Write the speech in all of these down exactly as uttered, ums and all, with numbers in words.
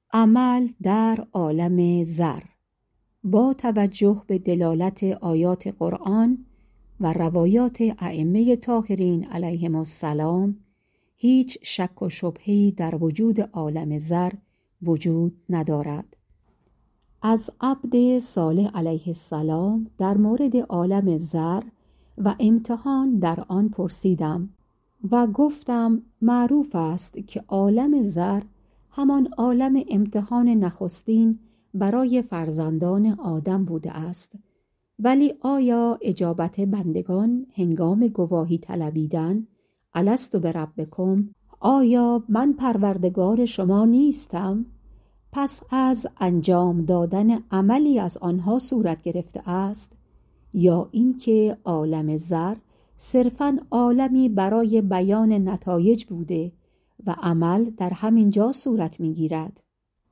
عمل در عالم زر. با توجه به دلالت آیات قرآن و روایات ائمه طاهرین علیهم السلام، هیچ شک و شبهه‌ای در وجود عالم زر وجود ندارد. از عبد صالح علیه السلام در مورد عالم زر و امتحان در آن پرسیدم و گفتم معروف است که عالم زر همان عالم امتحان نخستین برای فرزندان آدم بوده است، ولی آیا اجابت بندگان هنگام گواهی طلبیدن الست بربکم، آیا من پروردگار شما نیستم؟ پس از انجام دادن عملی از آنها صورت گرفته است، یا اینکه عالم زر صرفاً عالمی برای بیان نتایج بوده و عمل در همین جا صورت می‌گیرد؟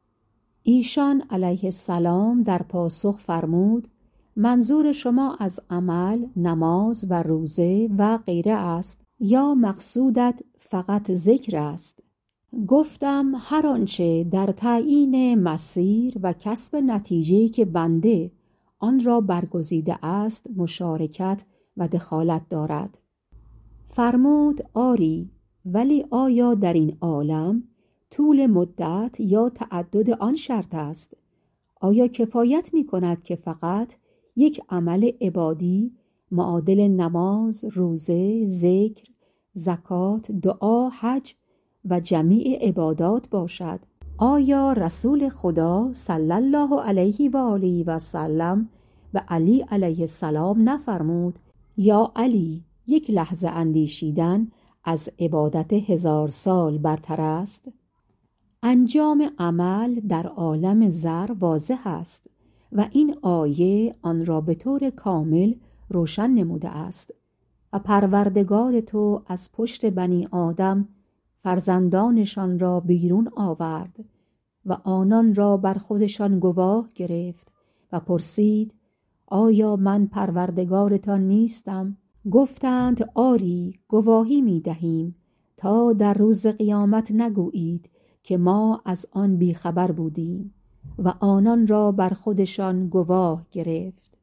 ایشان علیه السلام در پاسخ فرمود منظور شما از عمل نماز و روزه و غیره است یا مقصودت فقط ذکر است؟ گفتم هر آنچه در تعیین مسیر و کسب نتیجه‌ای که بنده آن را برگزیده است مشارکت و دخالت دارد. فرمود آری، ولی آیا در این عالم طول مدت یا تعدد آن شرط است؟ آیا کفایت می کند که فقط یک عمل عبادی معادل نماز، روزه، ذکر، زکات، دعا، حج و جمیع عبادات باشد؟ آیا رسول خدا صلی الله علیه و آله و سلم به علی علیه السلام نفرمود یا علی یک لحظه اندیشیدن از عبادت هزار سال برتر است؟ انجام عمل در عالم زر واضح است و این آیه آن را به طور کامل روشن نموده است. و پروردگار تو از پشت بنی آدم فرزندانشان را بیرون آورد و آنان را بر خودشان گواه گرفت و پرسید آیا من پروردگارتان نیستم؟ گفتند آری، گواهی می دهیم تا در روز قیامت نگویید که ما از آن بیخبر بودیم و آنان را بر خودشان گواه گرفت.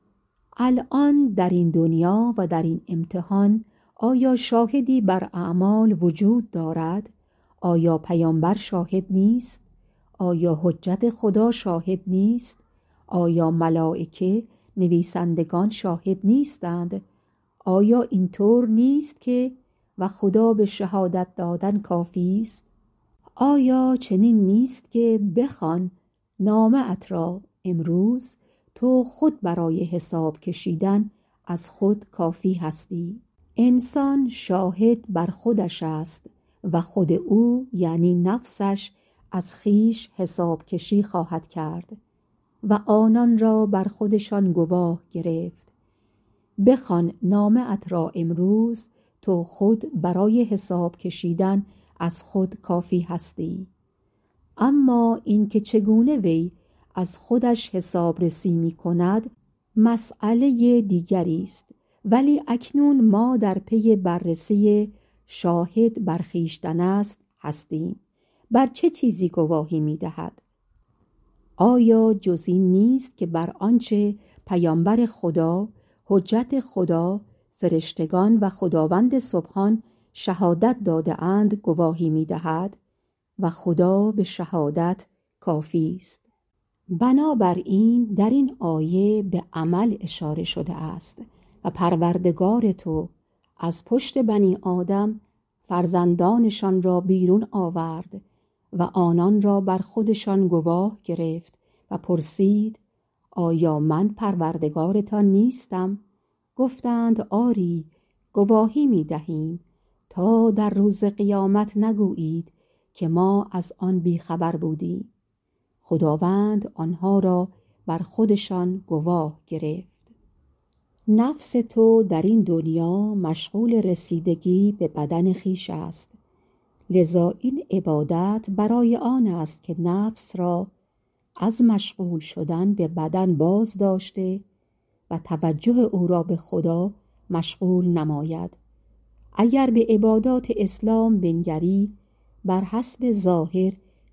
الان در این دنیا و در این امتحان آیا شاهدی بر اعمال وجود دارد؟ آیا پیامبر شاهد نیست؟ آیا حجت خدا شاهد نیست؟ آیا ملائکه نویسندگان شاهد نیستند؟ آیا اینطور نیست که و خدا به شهادت دادن کافی است؟ آیا چنین نیست که بخوان نامه ات را امروز تو خود برای حساب کشیدن از خود کافی هستی؟ انسان شاهد بر خودش است و خود او یعنی نفسش از خیش حساب کشی خواهد کرد و آنان را بر خودشان گواه گرفت. بخوان نامه ات را امروز تو خود برای حساب کشیدن از خود کافی هستی. اما اینکه چگونه وی از خودش حساب رسی می کند مسئله دیگری است، ولی اکنون ما در پی بررسی شاهد بر خویشتن است هستیم. بر چه چیزی گواهی می دهد؟ آیا جز این نیست که بر آنچه پیامبر خدا، حجت خدا، فرشتگان و خداوند سبحان شهادت داده اند گواهی می دهد و خدا به شهادت کافی است. بنابراین در این آیه به عمل اشاره شده است و پروردگار تو از پشت بنی آدم فرزندانشان را بیرون آورد و آنان را بر خودشان گواه گرفت و پرسید آیا من پروردگارتان نیستم؟ گفتند آری، گواهی می دهیم تا در روز قیامت نگویید که ما از آن بیخبر بودیم. خداوند آنها را بر خودشان گواه گرفت. نفس تو در این دنیا مشغول رسیدگی به بدن خویش است، لذا این عبادت برای آن است که نفس را از مشغول شدن به بدن باز داشته و توجه او را به خدا مشغول نماید. اگر به عبادات اسلام بنگری بر حسب ظاهر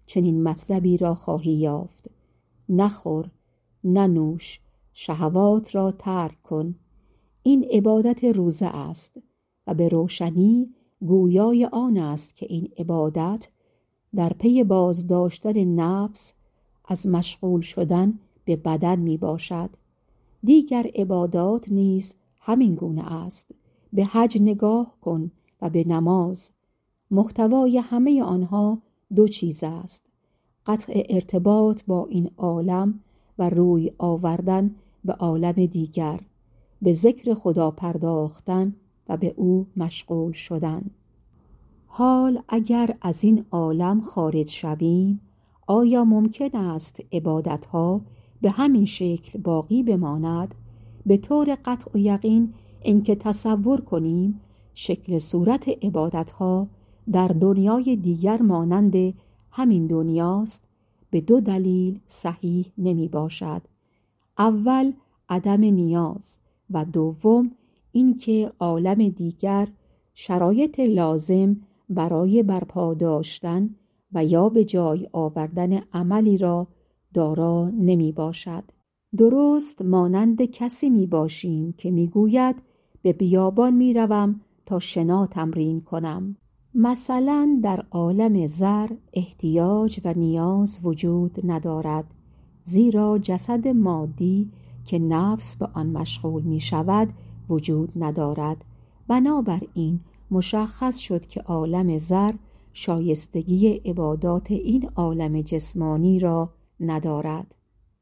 چنین مطلبی را خواهی یافت: نخور، ننوش، شهوات را ترک کن. این عبادت روزه است و به روشنی گویای آن است که این عبادت در پی بازداشتن نفس از مشغول شدن به بدن می باشد. دیگر عبادات نیز همین گونه است. به حج نگاه کن و به نماز. محتوای همه آنها دو چیز است: قطع ارتباط با این عالم و روی آوردن به عالم دیگر، به ذکر خدا پرداختن و به او مشغول شدن. حال اگر از این عالم خارج شویم، آیا ممکن است عبادتها به همین شکل باقی بماند؟ به طور قطع و یقین اینکه تصور کنیم شکل صورت عبادتها در دنیای دیگر مانند همین دنیاست، به دو دلیل صحیح نمی باشد. اول عدم نیاز و دوم اینکه عالم دیگر شرایط لازم برای برپا داشتن و یا به جای آوردن عملی را دارا نمی باشد. درست مانند کسی می باشیم که می گوید به بیابان می روم تا شنا تمرین کنم. مثلا در عالم زر احتیاج و نیاز وجود ندارد، زیرا جسد مادی که نفس به آن مشغول می شود وجود ندارد. بنابراین مشخص شد که عالم زر شایستگی عبادات این عالم جسمانی را ندارد.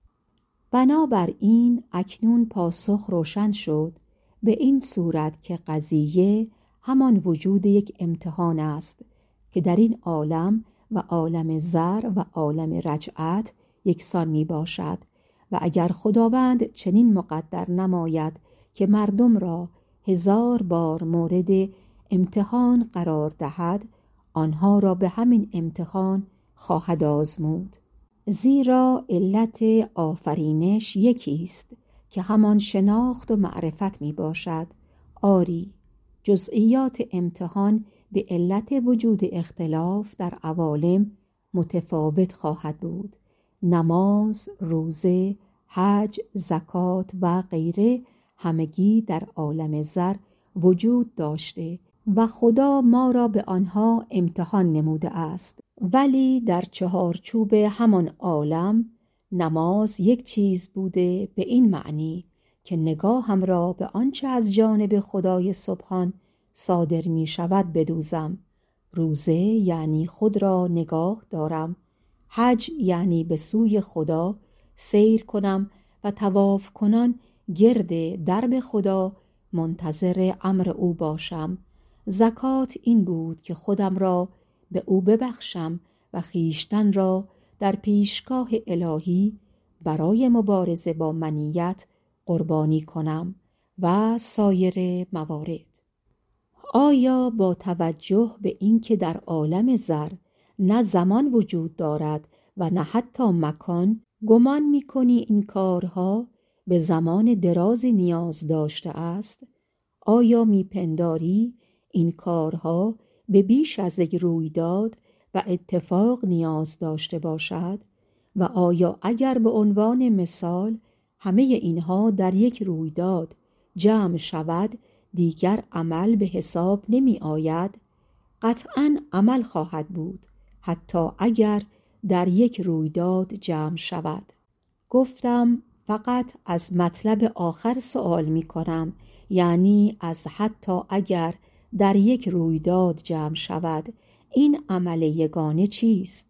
بنابراین اکنون پاسخ روشن شد، به این صورت که قضیه همان وجود یک امتحان است که در این عالم و عالم زر و عالم رجعت یکسان می باشد و اگر خداوند چنین مقدر نماید که مردم را هزار بار مورد امتحان قرار دهد، آنها را به همین امتحان خواهد آزمود. زیرا علت آفرینش یکی است که همان شناخت و معرفت می باشد. آری، جزئیات امتحان به علت وجود اختلاف در عوالم متفاوت خواهد بود. نماز، روزه، حج، زکات و غیره همگی در عالم زر وجود داشته و خدا ما را به آنها امتحان نموده است. ولی در چهارچوب همان عالم نماز یک چیز بوده، به این معنی که نگاهم را به آنچه از جانب خدای سبحان صادر می شود بدوزم. روزه یعنی خود را نگاه دارم. حج یعنی به سوی خدا سیر کنم و طواف کنان گرد درب خدا منتظر امر او باشم. زکات این بود که خودم را به او ببخشم و خیشتن را در پیشگاه الهی برای مبارزه با منیت قربانی کنم و سایر موارد. آیا با توجه به اینکه در عالم زر نه زمان وجود دارد و نه حتی مکان، گمان می کنی این کارها به زمان درازی نیاز داشته است؟ آیا می پنداری این کارها به بیش از یک رویداد و اتفاق نیاز داشته باشد؟ و آیا اگر به عنوان مثال همه اینها در یک رویداد جمع شود دیگر عمل به حساب نمی آید؟ قطعاً عمل خواهد بود، حتی اگر در یک رویداد جمع شود. گفتم فقط از مطلب آخر سؤال می کنم، یعنی از حتی اگر در یک رویداد جمع شود، این عمل یگانه چیست؟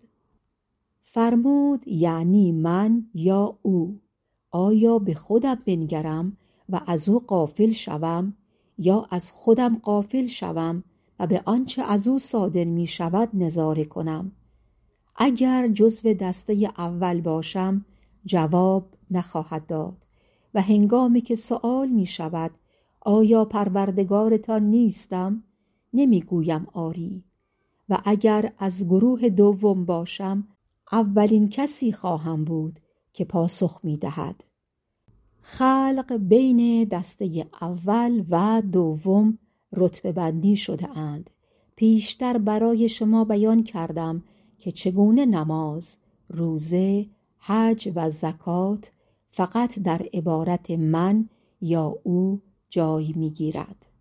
فرمود یعنی من یا او. آیا به خودم بنگرم و از او غافل شوم یا از خودم غافل شوم و به آنچه از او صادر می شود نظاره کنم؟ اگر جزو دسته اول باشم جواب نخواهد داد و هنگامی که سؤال می شود آیا پروردگارتان نیستم نمی گویم آری، و اگر از گروه دوم باشم اولین کسی خواهم بود که پاسخ می دهد. خلق بین دسته اول و دوم رتبه بندی شده اند. پیشتر برای شما بیان کردم که چگونه نماز، روزه، حج و زکات فقط در عبارت من یا او جای می‌گیرد.